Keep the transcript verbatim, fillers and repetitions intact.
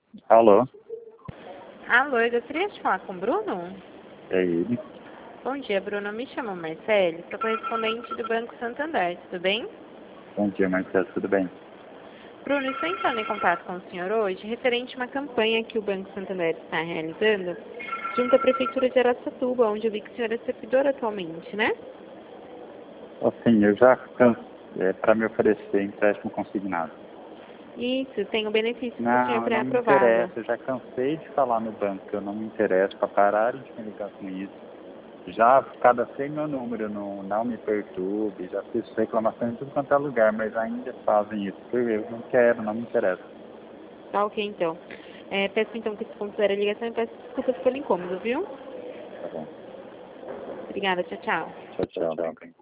Alô, Alô, eu gostaria de falar com o Bruno? é ele? Bom dia, Bruno. Me chamo Marcele, sou correspondente do Banco Santander, tudo bem? Bom dia, Marcelo, tudo bem? Bruno, estou entrando em contato com o senhor hoje referente a uma campanha que o Banco Santander está realizando junto à Prefeitura de Araçatuba, onde eu vi que o senhor é servidor atualmente, né? Assim, eu já cansei é, para me oferecer empréstimo consignado. Isso, tem o benefício para o senhor Não, não me pré-aprovado. interessa, eu já cansei de falar no banco que eu não me interesso para pararem de me ligar com isso. Já cadastrei meu número, não, não me perturbe, já fiz reclamação em tudo quanto é lugar, mas ainda fazem isso. Eu não quero, não me interessa. Tá ok, então. É, peço então que se considere a ligação e peço desculpas pelo incômodo, viu? Tá bom. Obrigada, tchau, tchau. Tchau, tchau.